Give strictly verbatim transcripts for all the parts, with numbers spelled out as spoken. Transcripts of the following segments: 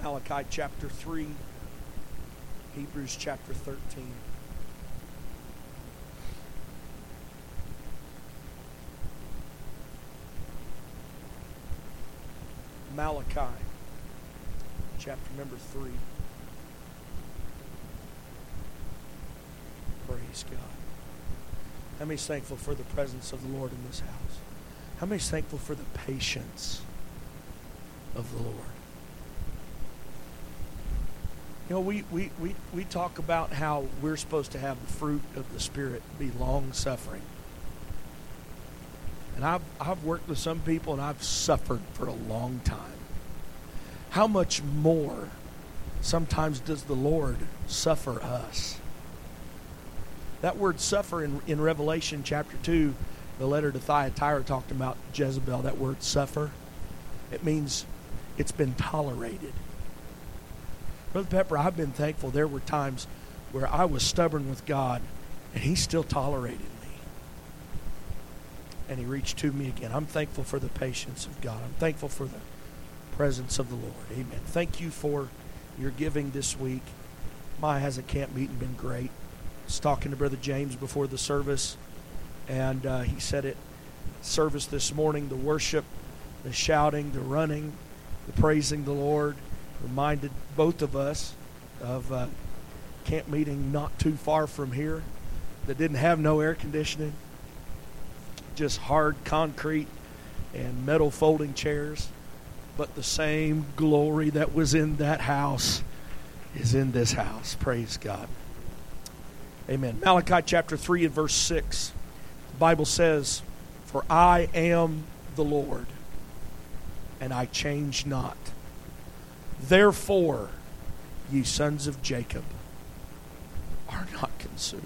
Malachi chapter three, Hebrews chapter thirteen. Malachi chapter number three. Praise God. How many's thankful for the presence of the Lord in this house? How many's thankful for the patience of the Lord? You know, we, we, we, we talk about how we're supposed to have the fruit of the Spirit be long-suffering. And I've, I've worked with some people and I've suffered for a long time. How much more sometimes does the Lord suffer us? That word suffer in, in Revelation chapter two, the letter to Thyatira talked about Jezebel. That word suffer, it means it's been tolerated. Brother Pepper, I've been thankful there were times where I was stubborn with God and He still tolerated me. And He reached to me again. I'm thankful for the patience of God. I'm thankful for the presence of the Lord. Amen. Thank you for your giving this week. My has a camp meeting been great. I was talking to Brother James before the service, and uh, he said it, service this morning, the worship, the shouting, the running, the praising the Lord, reminded both of us of a camp meeting not too far from here that didn't have no air conditioning, just hard concrete and metal folding chairs, but the same glory that was in that house is in this house. Praise God. Amen. Malachi chapter three and verse six. The Bible says, "For I am the Lord, and I change not. Therefore, ye sons of Jacob are not consumed."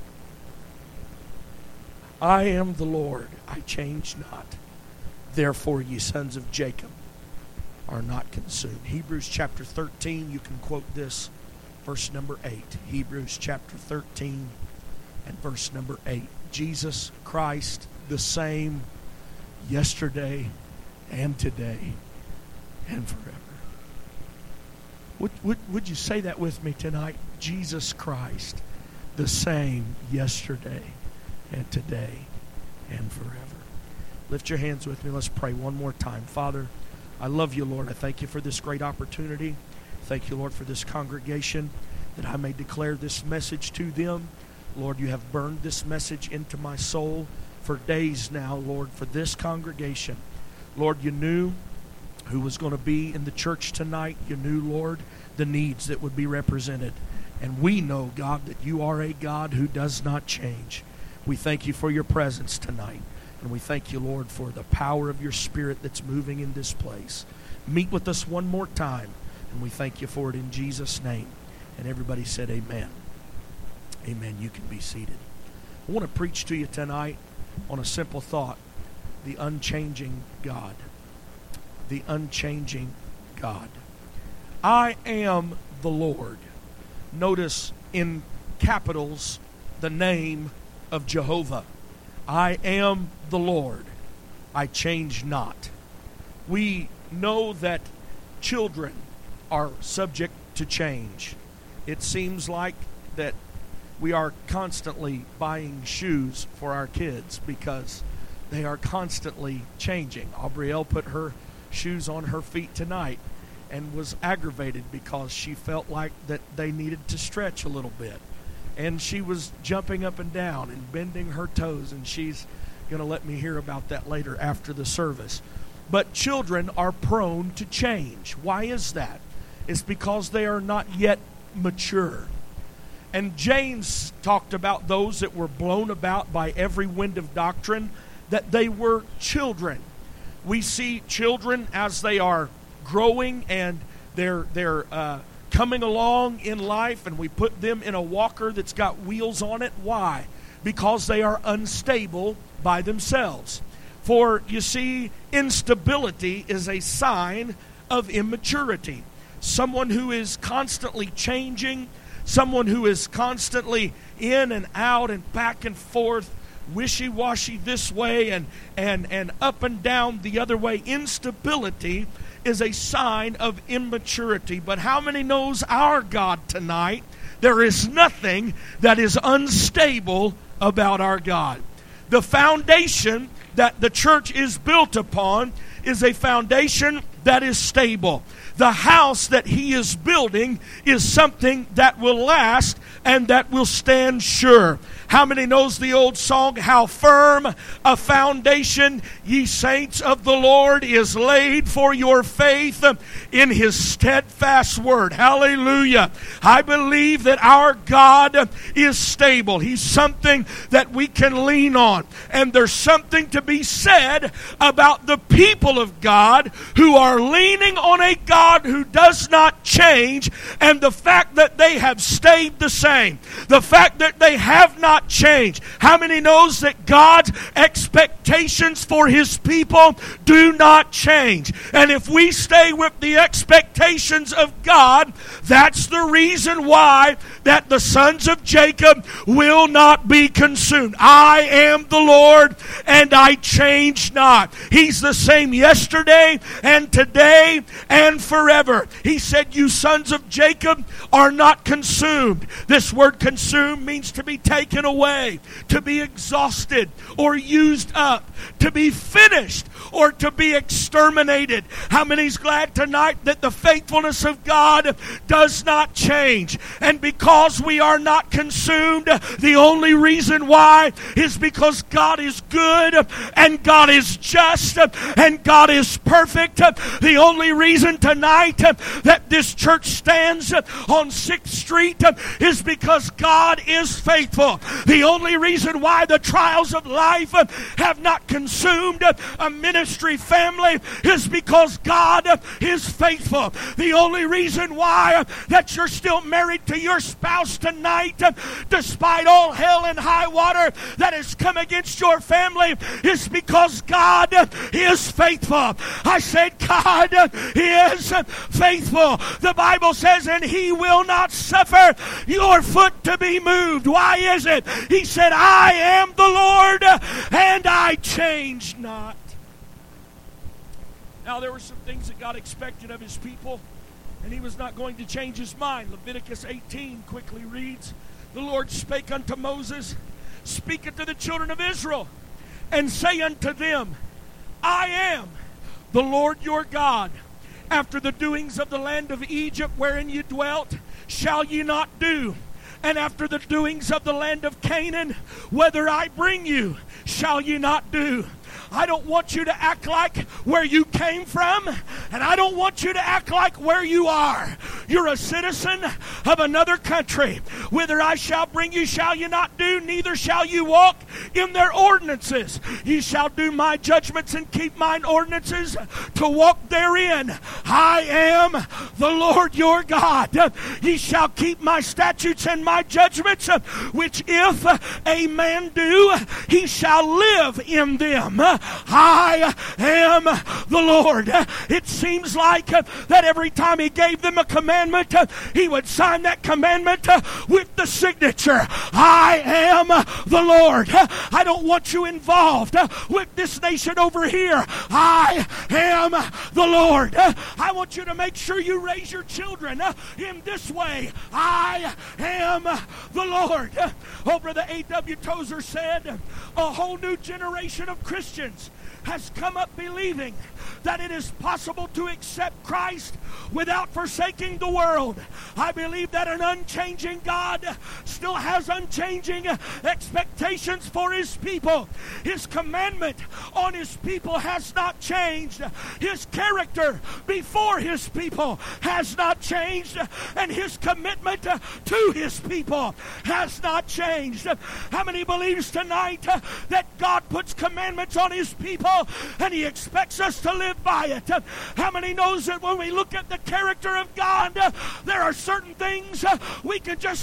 I am the Lord, I change not. Therefore, ye sons of Jacob are not consumed. Hebrews chapter thirteen, you can quote this. Verse number eight. Hebrews chapter thirteen and verse number eight. Jesus Christ the same yesterday and today and forever. Would, would, would you say that with me tonight? Jesus Christ the same yesterday and today and forever. Lift your hands with me. Let's pray one more time. Father, I love you, Lord. I thank you for this great opportunity. Thank you, Lord, for this congregation, that I may declare this message to them. Lord, you have burned this message into my soul for days now, Lord, for this congregation. Lord, you knew who was going to be in the church tonight. You knew, Lord, the needs that would be represented. And we know, God, that you are a God who does not change. We thank you for your presence tonight. And we thank you, Lord, for the power of your Spirit that's moving in this place. Meet with us one more time. And we thank you for it in Jesus' name. And everybody said amen. Amen. You can be seated. I want to preach to you tonight on a simple thought. The unchanging God. The unchanging God. I am the Lord. Notice in capitals the name of Jehovah. I am the Lord. I change not. We know that children are subject to change. It seems like that we are constantly buying shoes for our kids because they are constantly changing. Aubrielle put her shoes on her feet tonight and was aggravated because she felt like that they needed to stretch a little bit. And she was jumping up and down and bending her toes, and she's going to let me hear about that later after the service. But children are prone to change. Why is that? It's because they are not yet mature. And James talked about those that were blown about by every wind of doctrine, that they were children. We see children as they are growing and they're they're uh, coming along in life, and we put them in a walker that's got wheels on it. Why? Because they are unstable by themselves. For, you see, instability is a sign of immaturity. Someone who is constantly changing, someone who is constantly in and out and back and forth wishy-washy this way and, and, and up and down the other way. Instability is a sign of immaturity. But how many knows our God tonight? There is nothing that is unstable about our God. The foundation that the church is built upon is a foundation that is stable. The house that he is building is something that will last and that will stand sure. How many knows the old song, how firm a foundation, ye saints of the Lord, is laid for your faith in his steadfast word. Hallelujah. I believe that our God is stable. He's something that we can lean on. And there's something to be said about the people of God who are leaning on a God who does not change, and the fact that they have stayed the same. The fact that they have not changed. How many knows that God's expectations for his people do not change? And if we stay with the expectations of God, that's the reason why that the sons of Jacob will not be consumed. I am the Lord and I change not. He's the same yesterday and today and forever. He said, you sons of Jacob are not consumed. This word consumed means to be taken away, to be exhausted or used up, to be finished or to be exterminated. How many's glad tonight that the faithfulness of God does not change? And because we are not consumed, the only reason why is because God is good and God is just and God is perfect. The only reason tonight that this church stands on sixth Street is because God is faithful. The only reason why the trials of life have not consumed a ministry family is because God is faithful. The only reason why that you're still married to your spouse tonight, despite all hell and high water that has come against your family, is because God is faithful. I said God is faithful. The Bible says, and he will not suffer your foot to be moved. Why is it? He said, I am the Lord and I change not. Now, there were some things that God expected of his people, and he was not going to change his mind. Leviticus eighteen quickly reads, the Lord spake unto Moses, speak unto the children of Israel, and say unto them, I am the Lord your God. After the doings of the land of Egypt wherein ye dwelt, shall ye not do. And after the doings of the land of Canaan, whither I bring you, shall ye not do. I don't want you to act like where you came from, and I don't want you to act like where you are. You're a citizen of another country. Whither I shall bring you shall you not do, neither shall you walk in their ordinances. Ye shall do my judgments and keep mine ordinances to walk therein. I am the Lord your God. Ye shall keep my statutes and my judgments, which if a man do, he shall live in them. I am the Lord. It seems like that every time he gave them a commandment, he would sign that commandment with the signature. I am the Lord. I don't want you involved with this nation over here. I am the Lord. I want you to make sure you raise your children in this way. I am the Lord. Oh, Brother A W Tozer said, a whole new generation of Christians has come up believing that it is possible to accept Christ without forsaking the world. I believe that an unchanging God still has unchanging expectations for his people. His commandment on his people has not changed. His character before his people has not changed, and his commitment to his people has not changed. How many believes tonight that God puts commandments on his people and he expects us to live by it? How many knows that when we look at the character of God, there are certain things we can just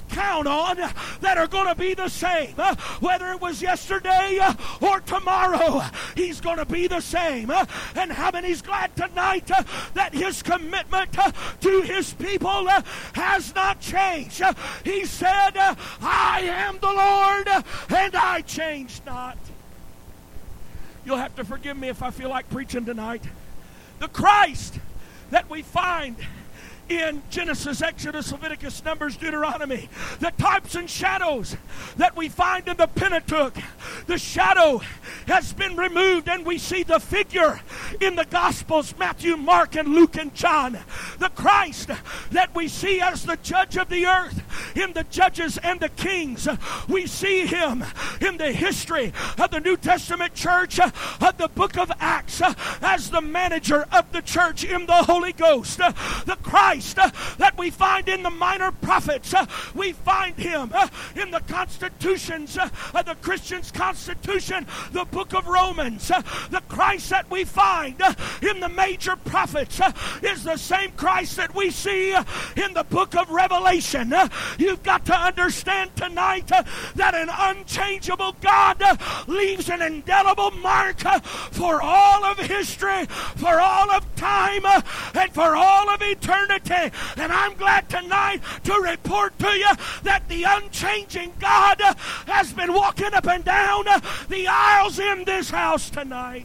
count on that are going to be the same. Whether it was yesterday or tomorrow, He's going to be the same. And how many's glad tonight that His commitment to His people has not changed? He said, I am the Lord and I change not. You'll have to forgive me if I feel like preaching tonight. The Christ that we find in Genesis, Exodus, Leviticus, Numbers, Deuteronomy, the types and shadows that we find in the Pentateuch, the shadow has been removed and we see the figure in the Gospels, Matthew, Mark, and Luke, and John. The Christ that we see as the judge of the earth in the Judges and the Kings. We see Him in the history of the New Testament church, of the book of Acts, as the manager of the church in the Holy Ghost. The Christ that we find in the minor prophets, we find Him in the constitutions of the Christian's constitution, the book of Romans. The Christ that we find in the major prophets is the same Christ that we see in the book of Revelation. You've got to understand tonight that an unchangeable God leaves an indelible mark for all of history, for all of time, and for all of eternity. And I'm glad tonight to report to you that the unchanging God has been walking up and down the aisles in this house tonight.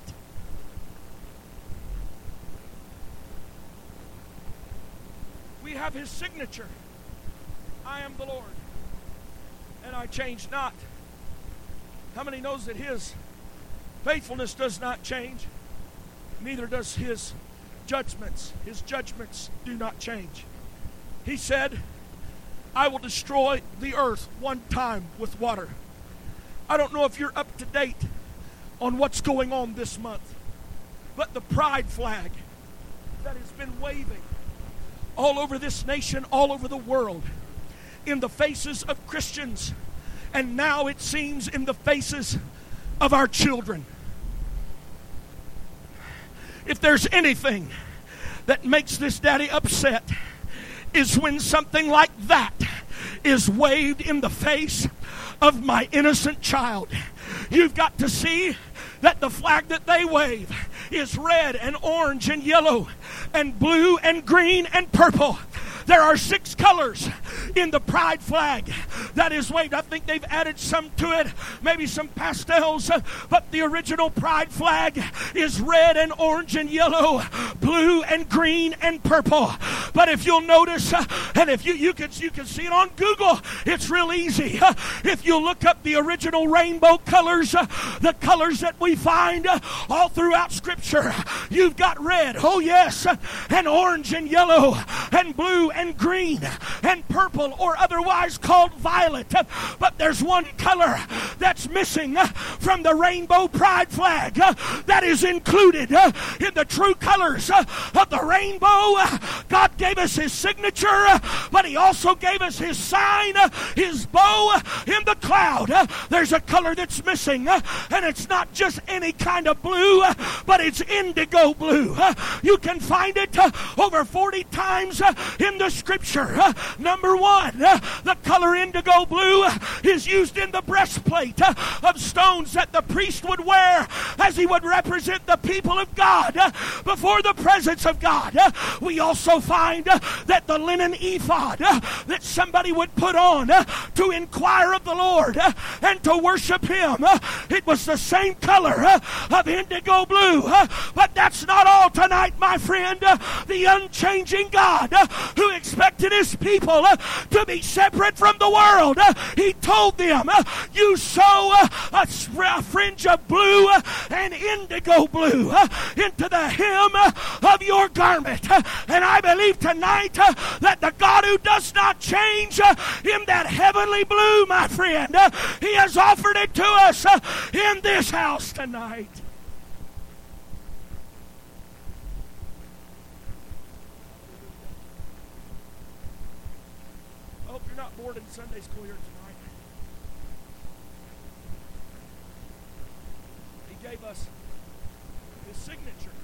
We have His signature. I am the Lord, and I change not. How many knows that His faithfulness does not change? Neither does His judgments. His judgments do not change. He said, I will destroy the earth one time with water. I don't know if you're up to date on what's going on this month, but the pride flag that has been waving all over this nation, all over the world, in the faces of Christians, and now it seems in the faces of our children. If there's anything that makes this daddy upset, is when something like that is waved in the face of my innocent child. You've got to see that the flag that they wave is red and orange and yellow and blue and green and purple. There are six colors in the pride flag that is waved. I think they've added some to it, maybe some pastels, but the original pride flag is red and orange and yellow, blue and green and purple. But if you'll notice, and if you, you, can, you can see it on Google, it's real easy. If you look up the original rainbow colors, the colors that we find all throughout Scripture, you've got red, oh yes, and orange and yellow and blue and green and purple, or otherwise called violet. But there's one color that's missing from the rainbow pride flag that is included in the true colors of the rainbow. God gave us His signature, but He also gave us His sign, His bow in the cloud. There's a color that's missing, and it's not just any kind of blue, but it's indigo blue. You can find it over forty times in the Scripture. Uh, number one, uh, the color indigo blue is used in the breastplate uh, of stones that the priest would wear as he would represent the people of God uh, before the presence of God. Uh, we also find uh, that the linen ephod uh, that somebody would put on uh, to inquire of the Lord uh, and to worship Him, uh, it was the same color uh, of indigo blue. Uh, but that's not all tonight, my friend. Uh, the unchanging God uh, who expected His people uh, to be separate from the world. Uh, he told them, uh, you sow uh, a, a fringe of blue uh, and indigo blue uh, into the hem uh, of your garment. Uh, and I believe tonight uh, that the God who does not change uh, in that heavenly blue, my friend, uh, He has offered it to us uh, in this house tonight. In Sunday school here tonight. He gave us His signature.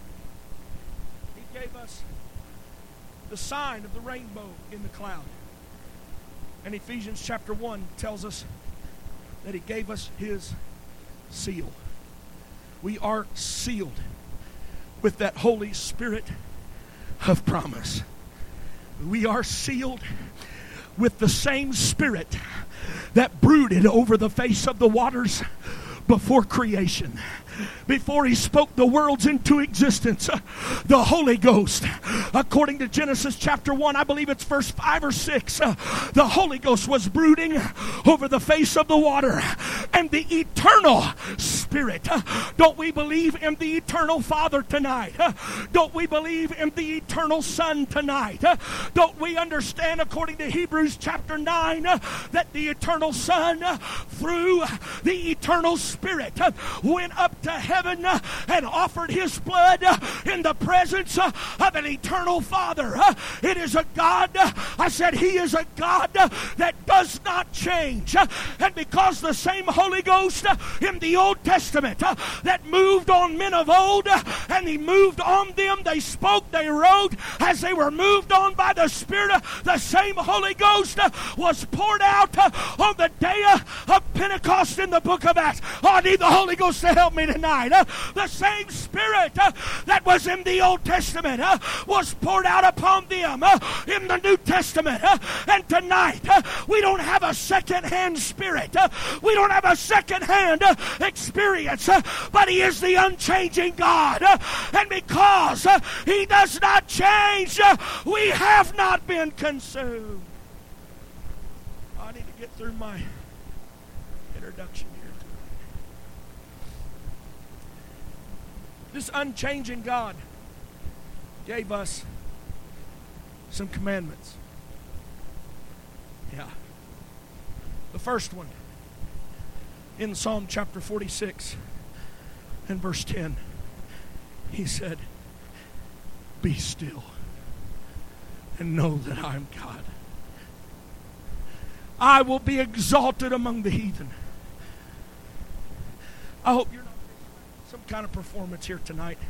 He gave us the sign of the rainbow in the cloud. And Ephesians chapter one tells us that He gave us His seal. We are sealed with that Holy Spirit of promise. We are sealed with the same Spirit that brooded over the face of the waters before creation. Before He spoke the worlds into existence, the Holy Ghost, according to Genesis chapter one, I believe it's verse five or six, uh, the Holy Ghost was brooding over the face of the water. And the eternal Spirit, uh, don't we believe in the eternal Father tonight? Uh, don't we believe in the eternal Son tonight? Uh, don't we understand, according to Hebrews chapter nine, uh, that the eternal Son, uh, through the eternal Spirit, uh, went up to heaven uh, and offered His blood uh, in the presence uh, of an eternal Father. Uh, it is a God, uh, I said He is a God uh, that does not change. Uh, and because the same Holy Ghost uh, in the Old Testament uh, that moved on men of old uh, and He moved on them, they spoke, they wrote, as they were moved on by the Spirit, uh, the same Holy Ghost uh, was poured out uh, on the day uh, of Pentecost in the book of Acts. Oh, I need the Holy Ghost to help me tonight. Uh, the same Spirit uh, that was in the Old Testament uh, was poured out upon them uh, in the New Testament. Uh, and tonight, uh, we don't have a second-hand Spirit. Uh, we don't have a second-hand uh, experience. Uh, but He is the unchanging God. Uh, and because uh, He does not change, uh, we have not been consumed. I need to get through my introduction here. This unchanging God gave us some commandments. Yeah. The first one in Psalm chapter forty-six and verse ten, He said, "Be still and know that I am God. I will be exalted among the heathen." I hope you're not some kind of performance here tonight.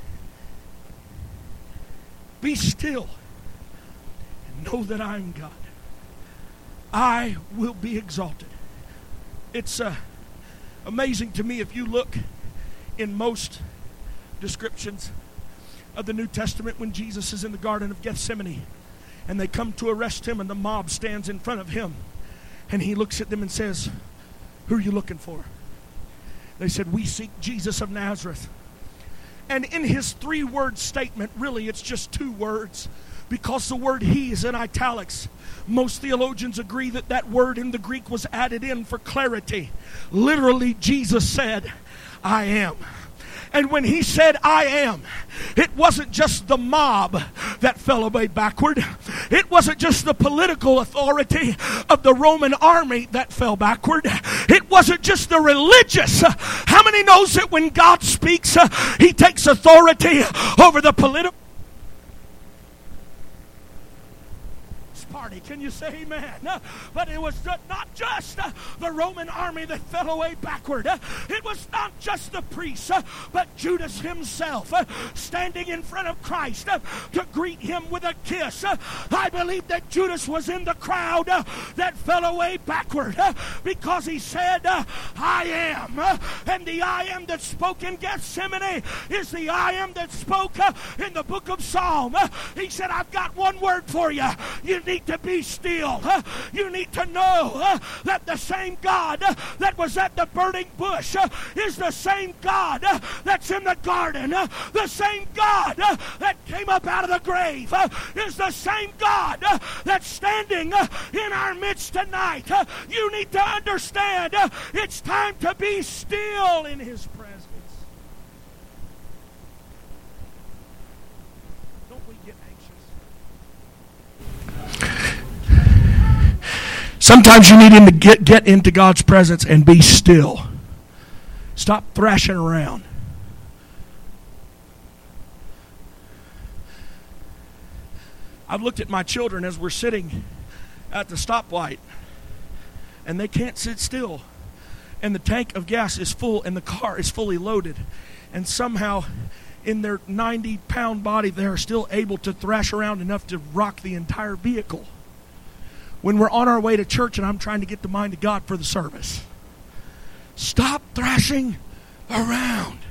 Be still and know that I am God. I will be exalted. It's uh, amazing to me if you look in most descriptions of the New Testament when Jesus is in the Garden of Gethsemane and they come to arrest Him and the mob stands in front of Him and He looks at them and says, "Who are you looking for?" They said, "We seek Jesus of Nazareth." And in His three-word statement, really it's just two words, because the word "He" is in italics. Most theologians agree that that word in the Greek was added in for clarity. Literally, Jesus said, "I am." And when He said, "I am," it wasn't just the mob that fell away backward. It wasn't just the political authority of the Roman army that fell backward. It wasn't just the religious. How many knows that when God speaks, uh, He takes authority over the political party? Can you say amen? Uh, but it was not just uh, the Roman army that fell away backward. Uh, it was not just the priests, uh, but Judas himself uh, standing in front of Christ uh, to greet Him with a kiss. Uh, I believe that Judas was in the crowd uh, that fell away backward uh, because he said, uh, "I am." Uh, and the "I am" that spoke in Gethsemane is the "I am" that spoke uh, in the book of Psalm. Uh, he said, "I've got one word for you. You need to be still. Uh, you need to know uh, that the same God uh, that was at the burning bush uh, is the same God uh, that's in the garden. Uh, the same God uh, that came up out of the grave uh, is the same God uh, that's standing uh, in our midst tonight. Uh, you need to understand uh, it's time to be still in His presence. Don't we get anxious? Sometimes you need Him to get, get into God's presence and be still. Stop thrashing around. I've looked at my children as we're sitting at the stoplight, and they can't sit still. And the tank of gas is full, and the car is fully loaded. And somehow, in their ninety-pound body, they are still able to thrash around enough to rock the entire vehicle. when we're on our way to church and I'm trying to get the mind of God for the service. Stop thrashing around.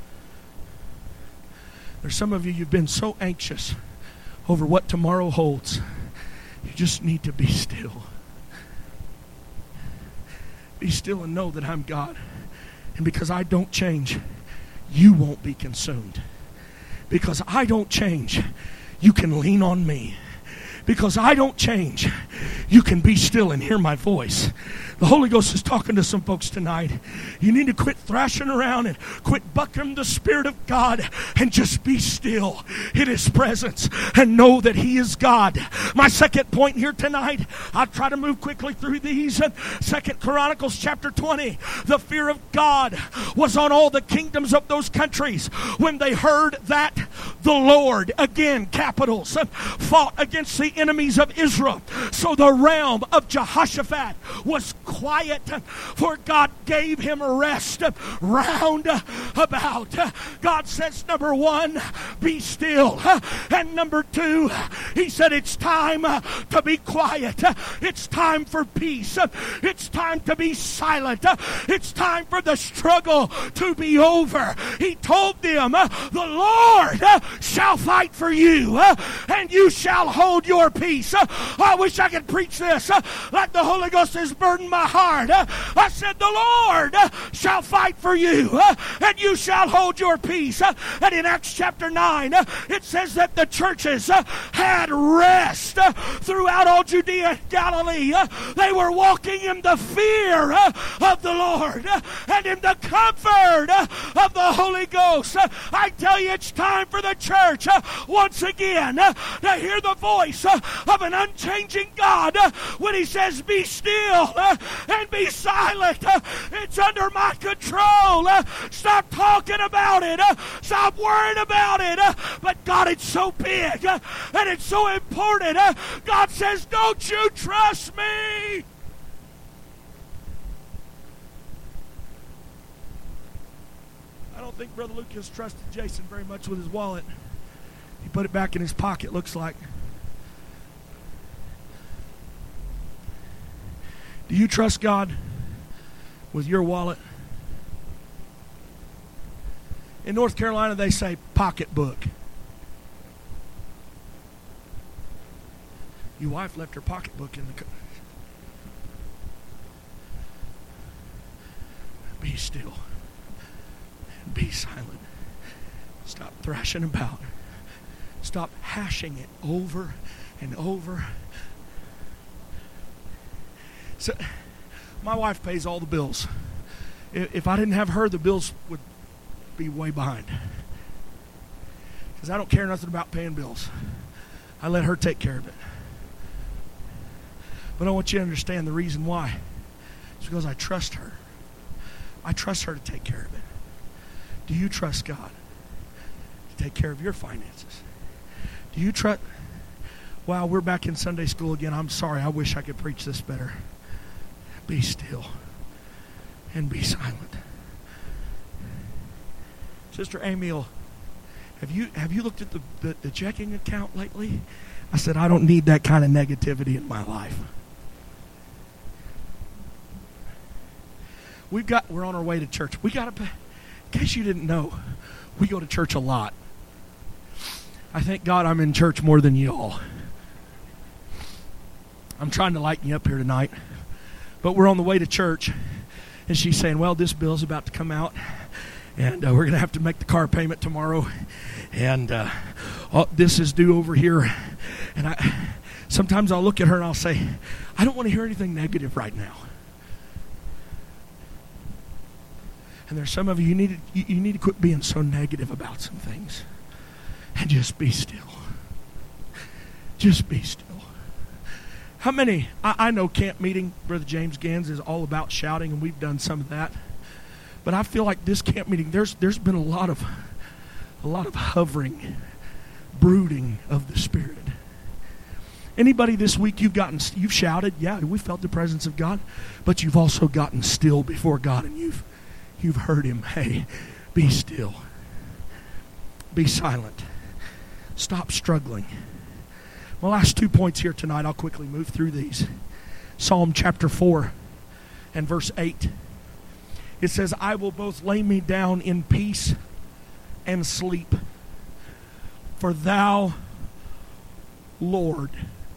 There's some of you, you've been so anxious over what tomorrow holds. You just need to be still. Be still and know that I'm God. And because I don't change, you won't be consumed. Because I don't change, you can lean on me. Because I don't change, you can be still and hear my voice. The Holy Ghost is talking to some folks tonight. You need to quit thrashing around and quit bucking the Spirit of God and just be still in His presence and know that He is God. My second point here tonight, I'll try to move quickly through these. Second Chronicles chapter twenty. The fear of God was on all the kingdoms of those countries when they heard that the Lord, again capitals, fought against the enemies of Israel. So the realm of Jehoshaphat was quiet, for God gave him a rest round about. God says, number one, be still. And number two, He said it's time to be quiet. It's time for peace. It's time to be silent. It's time for the struggle to be over. He told them, the Lord shall fight for you, and you shall hold your peace. I wish I could preach this like the Holy Ghost has burdened my heart. I said, the Lord shall fight for you, and you shall hold your peace. And in Acts chapter nine, it says that the churches had rest throughout all Judea and Galilee. They were walking in the fear of the Lord and in the comfort of the Holy Ghost. I tell you, it's time for the church once again to hear the voice of an unchanging God when He says, be still and be silent. It's under my control. Stop talking about it. Stop worrying about it. But God, it's so big and it's so important. God says, don't you trust me? I don't think Brother Lucas trusted Jason very much with his wallet. He put it back in his pocket, looks like. Do you trust God with your wallet? In North Carolina, they say pocketbook. Your wife left her pocketbook in the car. Be still and be silent. Stop thrashing about. Stop hashing it over and over. So, my wife pays all the bills. If I didn't have her, the bills would be way behind. Because I don't care nothing about paying bills. I let her take care of it. But I want you to understand the reason why. It's because I trust her. I trust her to take care of it. Do you trust God to take care of your finances? Do you trust... Wow, we're back in Sunday school again. I'm sorry. I wish I could preach this better. Be still and be silent. Sister Amiel, have you have you looked at the, the, the checking account lately? I said, I don't need that kind of negativity in my life. We've got, we're on our way to church. We got to, in case you didn't know, we go to church a lot. I thank God I'm in church more than you all. I'm trying to lighten you up here tonight. But we're on the way to church, and she's saying, well, this bill's about to come out, and uh, we're going to have to make the car payment tomorrow, and uh, oh, this is due over here. And I sometimes I'll look at her and I'll say, I don't want to hear anything negative right now. And there's some of you, you need to, you, you need to quit being so negative about some things, and just be still. Just be still. How many, I, I know camp meeting, Brother James Gans, is all about shouting, and we've done some of that. But I feel like this camp meeting, there's there's been a lot of a lot of hovering, brooding of the Spirit. Anybody this week you've gotten, you've shouted, yeah, we felt the presence of God, but you've also gotten still before God, and you've you've heard Him. Hey, be still. Be silent. Stop struggling. My last two points here tonight, I'll quickly move through these. Psalm chapter four and verse eight. It says, I will both lay me down in peace and sleep, for thou, Lord,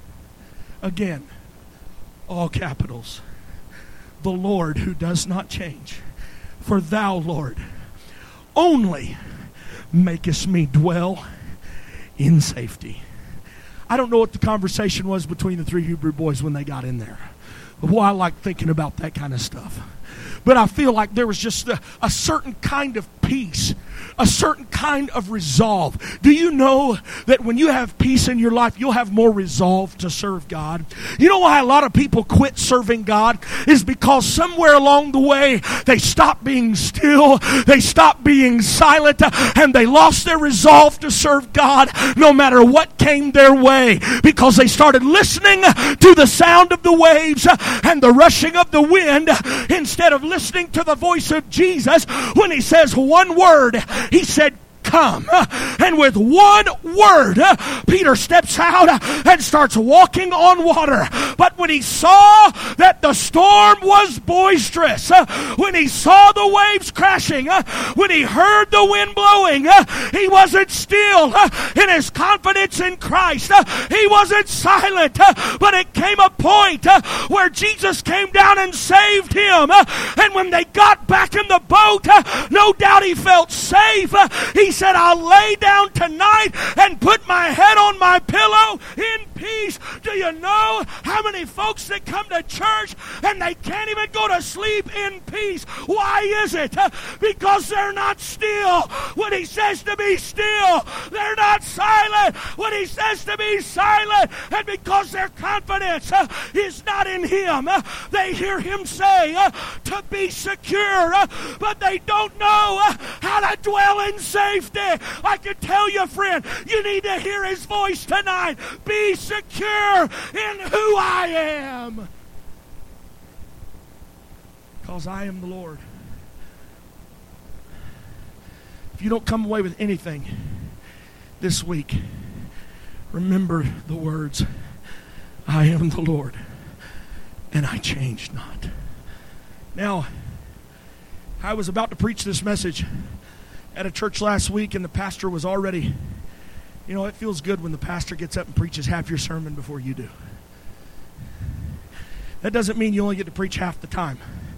again, all capitals, the Lord who does not change, for thou, Lord, only makest me dwell in safety. I don't know what the conversation was between the three Hebrew boys when they got in there. But boy, I like thinking about that kind of stuff. But I feel like there was just a, a certain kind of peace, a certain kind of resolve. Do you know that when you have peace in your life, you'll have more resolve to serve God? You know why a lot of people quit serving God? Is because somewhere along the way, they stopped being still, they stopped being silent, and they lost their resolve to serve God no matter what came their way, because they started listening to the sound of the waves and the rushing of the wind instead of listening to the voice of Jesus when He says one word. He said, come. And with one word, Peter steps out and starts walking on water. But when he saw that the storm was boisterous, when he saw the waves crashing, when he heard the wind blowing, he wasn't still in his confidence in Christ. He wasn't silent. But it came a point where Jesus came down and saved him. And when they got back in the boat, no doubt he felt safe. He said, I'll lay down tonight and put my head on my pillow in peace. Do you know how many folks that come to church and they can't even go to sleep in peace? Why is it? Because they're not still when He says to be still. They're not silent when He says to be silent. And because their confidence is not in Him, they hear Him say to be secure, but they don't know how to dwell in safety. I can tell you, friend, you need to hear His voice tonight. Be secure in who I am, because I am the Lord. If you don't come away with anything this week, remember the words, I am the Lord, and I change not. Now, I was about to preach this message at a church last week, and the pastor was already, you know, it feels good when the pastor gets up and preaches half your sermon before you do. That doesn't mean you only get to preach half the time.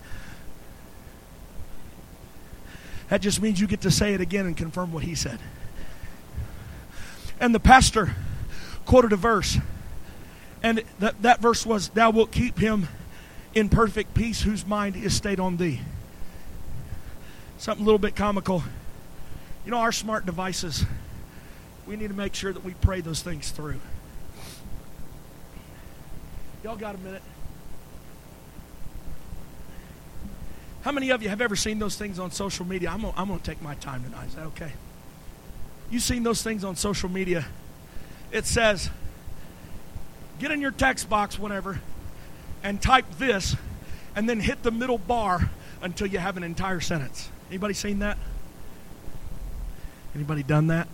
That just means you get to say it again and confirm what he said. And the pastor quoted a verse, and that, that verse was, thou wilt keep him in perfect peace whose mind is stayed on thee. Something a little bit comical. You know, our smart devices, we need to make sure that we pray those things through. Y'all got a minute? How many of you have ever seen those things on social media? I'm gonna, I'm gonna take my time tonight. Is that okay? You've seen those things on social media. It says, get in your text box, whatever, and type this, and then hit the middle bar until you have an entire sentence. Anybody seen that? Anybody done that?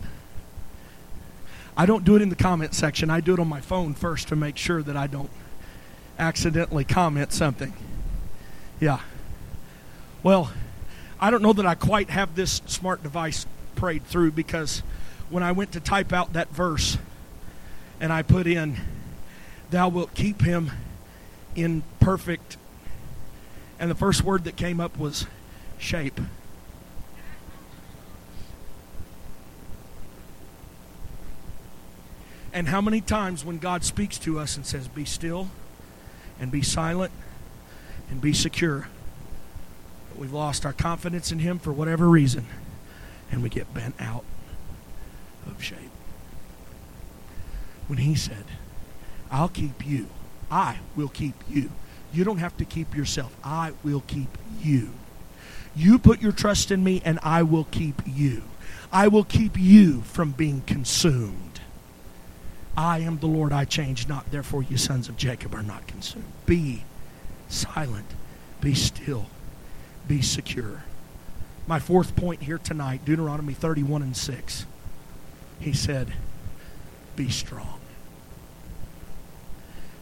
I don't do it in the comment section. I do it on my phone first to make sure that I don't accidentally comment something. Yeah. Well, I don't know that I quite have this smart device prayed through, because when I went to type out that verse and I put in, thou wilt keep him in perfect, and the first word that came up was shape. And how many times when God speaks to us and says, be still and be silent and be secure, but we've lost our confidence in Him for whatever reason, and we get bent out of shape. When He said, I'll keep you. I will keep you. You don't have to keep yourself. I will keep you. You put your trust in me, and I will keep you. I will keep you from being consumed. I am the Lord, I change not. Therefore, you sons of Jacob are not consumed. Be silent. Be still. Be secure. My fourth point here tonight, Deuteronomy thirty-one and six. He said, be strong.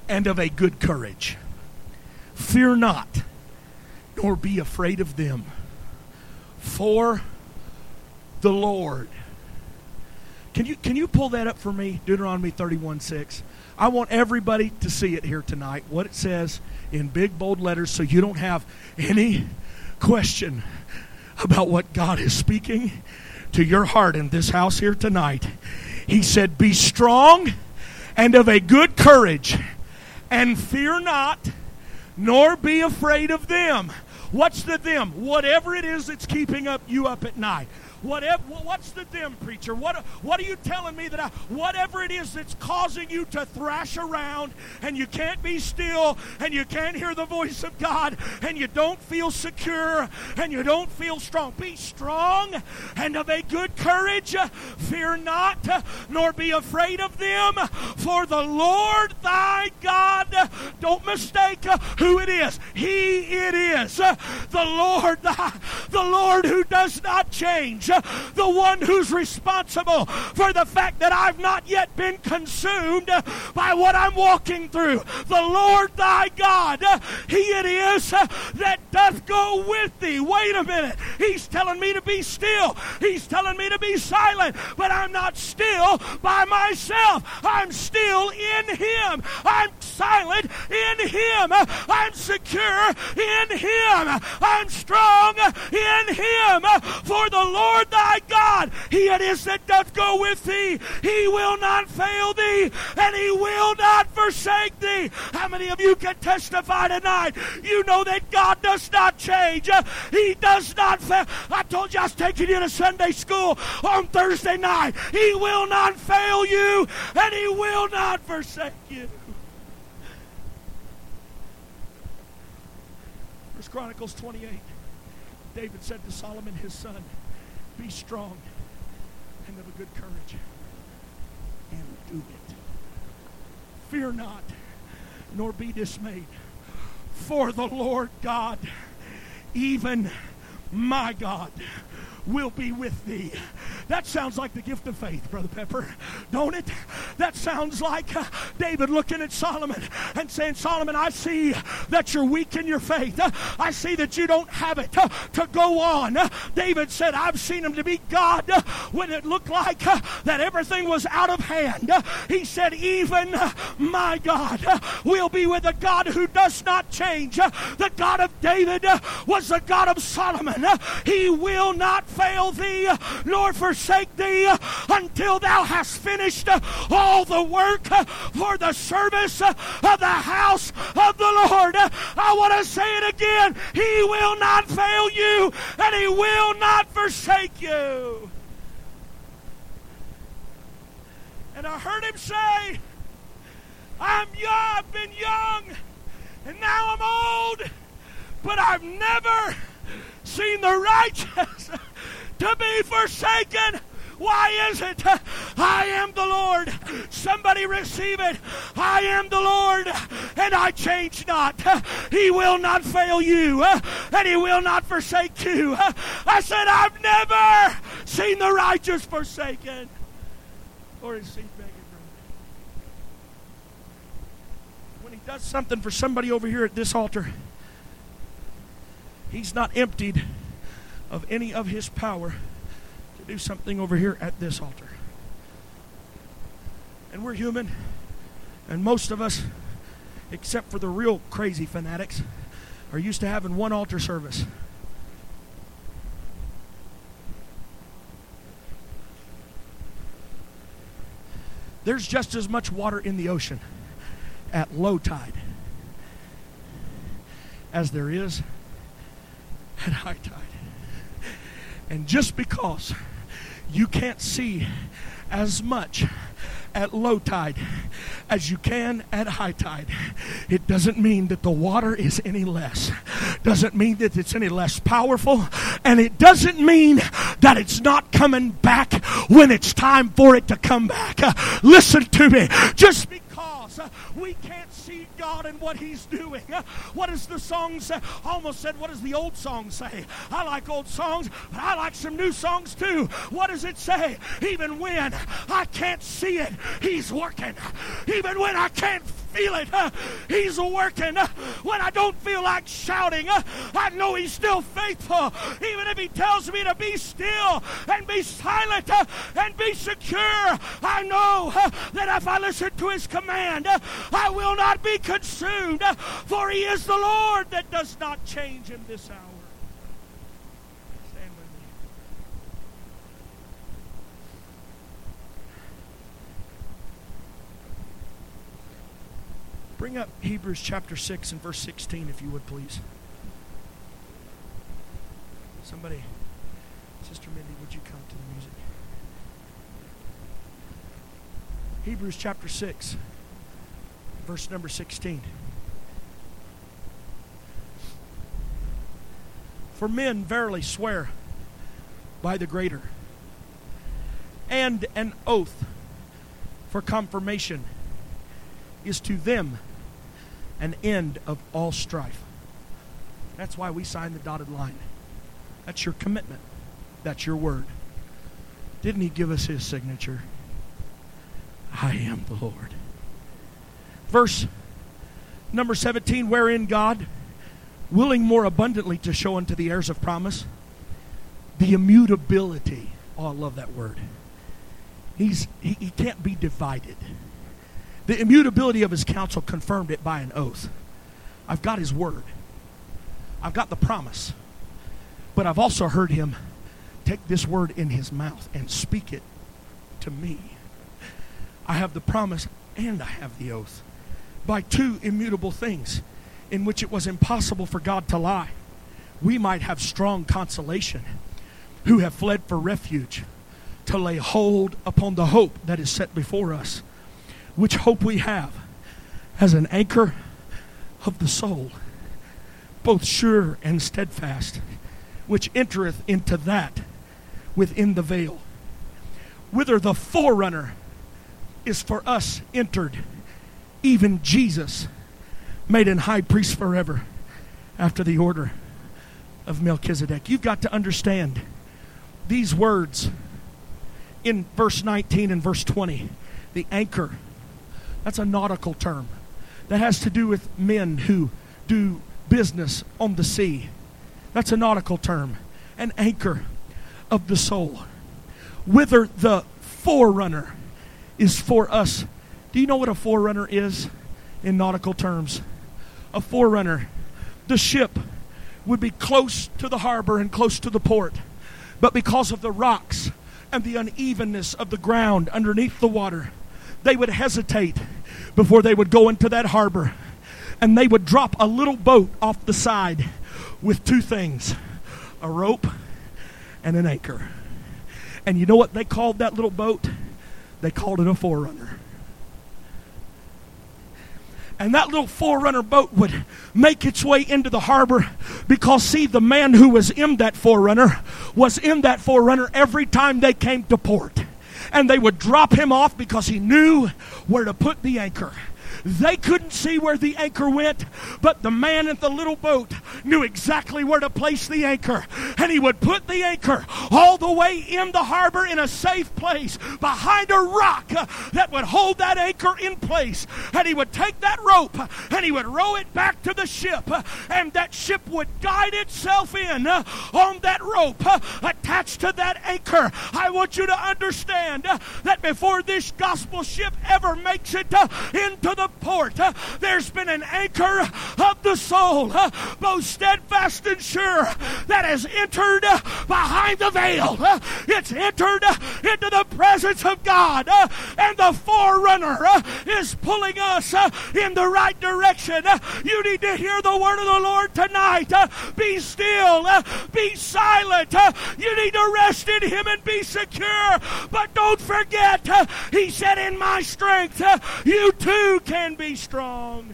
and of a good courage. Fear not, nor be afraid of them. For the Lord. Can you, can you pull that up for me? Deuteronomy thirty-one six. I want everybody to see it here tonight, what it says in big, bold letters, so you don't have any question about what God is speaking to your heart in this house here tonight. He said, be strong and of a good courage, and fear not, nor be afraid of them. What's the them? Whatever it is that's keeping up you up at night. Whatever, what's the them, preacher? What, what are you telling me that I, whatever it is that's causing you to thrash around and you can't be still and you can't hear the voice of God and you don't feel secure and you don't feel strong. Be strong and of a good courage. Fear not, nor be afraid of them. For the Lord thy God, don't mistake who it is. He it is. The Lord, the, the Lord who does not change. The one who's responsible for the fact that I've not yet been consumed by what I'm walking through. The Lord thy God, He it is that doth go with thee. Wait a minute. He's telling me to be still. He's telling me to be silent. But I'm not still by myself. I'm still in Him. I'm silent in Him. I'm secure in Him. I'm strong in Him. For the Lord thy God, He it is that doth go with thee. He will not fail thee, and He will not forsake thee. How many of you can testify tonight? You know that God does not change. He does not fail. I told you I was taking you to Sunday school on Thursday night. He will not fail you, and He will not forsake you. First Chronicles twenty-eight. David said to Solomon his son, be strong and of a good courage, and do it. Fear not, nor be dismayed, for the Lord God, even my God, will be with thee. That sounds like the gift of faith, Brother Pepper, don't it? That sounds like uh, David looking at Solomon and saying, Solomon, I see that you're weak in your faith. Uh, I see that you don't have it uh, to go on. Uh, David said, I've seen him to be God uh, when it looked like uh, that everything was out of hand. Uh, he said, even uh, my God uh, will be with a God who does not change. Uh, the God of David uh, was the God of Solomon. Uh, he will not fail thee, uh, nor forsake thee, uh, until thou hast finished uh, all the work uh, for the service uh, of the house of the Lord. Uh, I want to say it again. He will not fail you, and He will not forsake you. And I heard him say, I'm young, I've been young, and now I'm old, but I've never seen the righteous to be forsaken. Why is it? I am the Lord. Somebody receive it. I am the Lord, and I change not. He will not fail you, and He will not forsake you. I said, I've never seen the righteous forsaken or his seed begging bread. When He does something for somebody over here at this altar, He's not emptied of any of His power to do something over here at this altar. And we're human, and most of us, except for the real crazy fanatics, are used to having one altar service. There's just as much water in the ocean at low tide as there is at high tide. And just because you can't see as much at low tide as you can at high tide, it doesn't mean that the water is any less. Doesn't mean that it's any less powerful, and it doesn't mean that it's not coming back when it's time for it to come back. Uh, listen to me. Just because uh, we can't see God and what He's doing. Uh, what does the song say? Almost said, what does the old song say? I like old songs, but I like some new songs too. What does it say? Even when I can't see it, He's working. Even when I can't feel it, uh, He's working. Uh, when I don't feel like shouting, uh, I know He's still faithful. Even if He tells me to be still and be silent uh, and be secure, I know uh, that if I listen to His command, uh, I will not be consumed, uh, for He is the Lord that does not change in this hour. Stand with me. Bring up Hebrews chapter six and verse sixteen, if you would, please. Somebody, Sister Mindy, would you come to the music? Hebrews chapter six, verse number sixteen. For men verily swear by the greater, and an oath for confirmation is to them an end of all strife. That's why we signed the dotted line. That's your commitment. That's your word. Didn't He give us His signature? I am the Lord. Verse number seventeen, wherein God, willing more abundantly to show unto the heirs of promise the immutability. Oh, I love that word. He's, he, he can't be divided. The immutability of His counsel confirmed it by an oath. I've got His word. I've got the promise. But I've also heard Him take this word in His mouth and speak it to me. I have the promise and I have the oath. By two immutable things in which it was impossible for God to lie, we might have strong consolation who have fled for refuge, to lay hold upon the hope that is set before us, which hope we have as an anchor of the soul, both sure and steadfast, which entereth into that within the veil, whither the forerunner is for us entered, even Jesus, made an high priest forever, after the order of Melchizedek. You've got to understand these words in verse nineteen and verse twenty. The anchor, that's a nautical term that has to do with men who do business on the sea. That's a nautical term. An anchor of the soul. Whither the forerunner is for us. Do you know what a forerunner is in nautical terms? A forerunner, the ship would be close to the harbor and close to the port, but because of the rocks and the unevenness of the ground underneath the water, they would hesitate before they would go into that harbor, and they would drop a little boat off the side with two things: a rope and an anchor. And you know what they called that little boat? They called it a forerunner. And that little forerunner boat would make its way into the harbor because, see, the man who was in that forerunner was in that forerunner every time they came to port. And they would drop him off because he knew where to put the anchor. They couldn't see where the anchor went, but the man in the little boat knew exactly where to place the anchor. And he would put the anchor all the way in the harbor in a safe place behind a rock that would hold that anchor in place. And he would take that rope and he would row it back to the ship, and that ship would guide itself in on that rope attached to that anchor. I want you to understand that before this gospel ship ever makes it into the port, uh, there's been an anchor of the soul, uh, both steadfast and sure, that has entered uh, behind the veil. Uh, it's entered uh, into the presence of God, uh, and the forerunner uh, is pulling us uh, in the right direction. Uh, you need to hear the word of the Lord tonight. Uh, be still, uh, be silent. Uh, you need to rest in Him and be secure. But don't forget, uh, He said, in my strength, uh, you too can And be strong.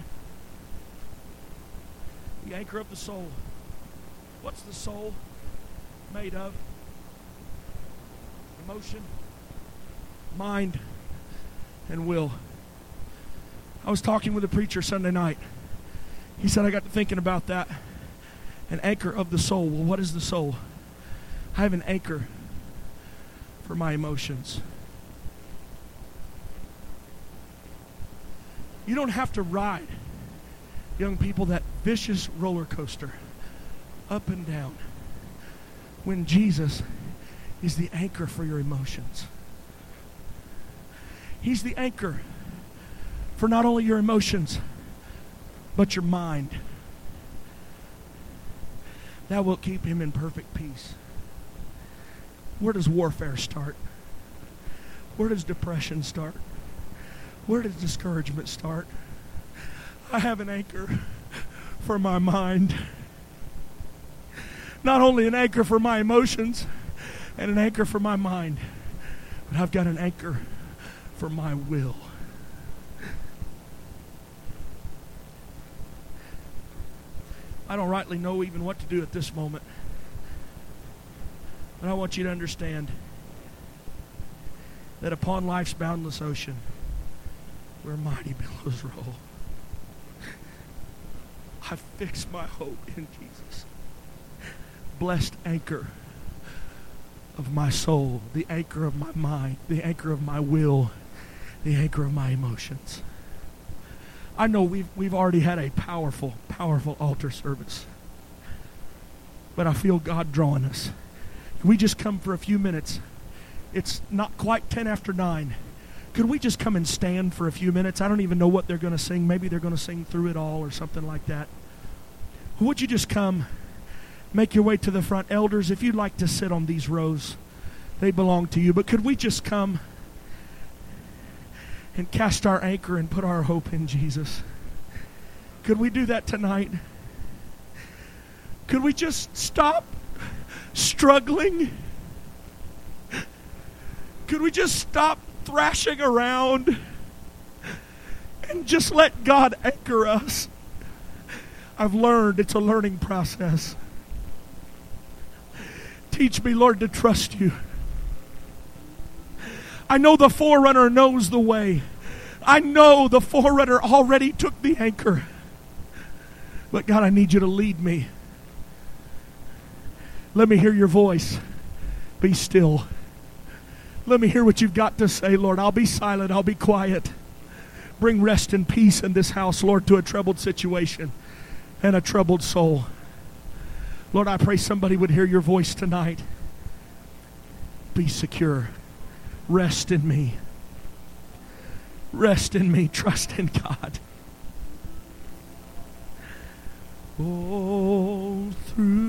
The anchor of the soul. What's the soul made of? Emotion, mind, and will. I was talking with a preacher Sunday night. He said, I got to thinking about that. An anchor of the soul. Well, what is the soul? I have an anchor for my emotions. You don't have to ride, young people, that vicious roller coaster up and down when Jesus is the anchor for your emotions. He's the anchor for not only your emotions, but your mind. Thou wilt keep him in perfect peace. Where does warfare start? Where does depression start? Where does discouragement start? I have an anchor for my mind. Not only an anchor for my emotions and an anchor for my mind, but I've got an anchor for my will. I don't rightly know even what to do at this moment, but I want you to understand that upon life's boundless ocean, where mighty billows roll, I fix my hope in Jesus. Blessed anchor of my soul, the anchor of my mind, the anchor of my will, the anchor of my emotions. I know we've, we've already had a powerful, powerful altar service, but I feel God drawing us. Can we just come for a few minutes? It's not quite ten after nine. Could we just come and stand for a few minutes? I don't even know what they're going to sing. Maybe they're going to sing Through It All or something like that. Would you just come, make your way to the front? Elders, if you'd like to sit on these rows, they belong to you. But could we just come and cast our anchor and put our hope in Jesus? Could we do that tonight? Could we just stop struggling? Could we just stop thrashing around and just let God anchor us? I've learned it's a learning process. Teach me, Lord, to trust you. I know the forerunner knows the way. I know the forerunner already took the anchor. But God, I need you to lead me. Let me hear your voice. Be still. Let me hear what you've got to say, Lord. I'll be silent. I'll be quiet. Bring rest and peace in this house, Lord, to a troubled situation and a troubled soul. Lord, I pray somebody would hear your voice tonight. Be secure. Rest in me. Rest in me. Trust in God. Oh, through